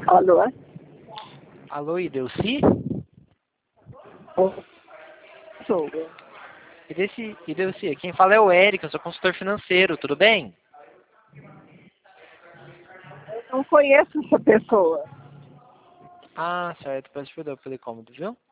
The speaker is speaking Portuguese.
Alô? Alô, Idelci? Sou. Idelci, quem fala é o Eric, eu sou consultor financeiro, tudo bem? Eu não conheço essa pessoa. Ah, certo, peço perdão pelo incômodo, viu?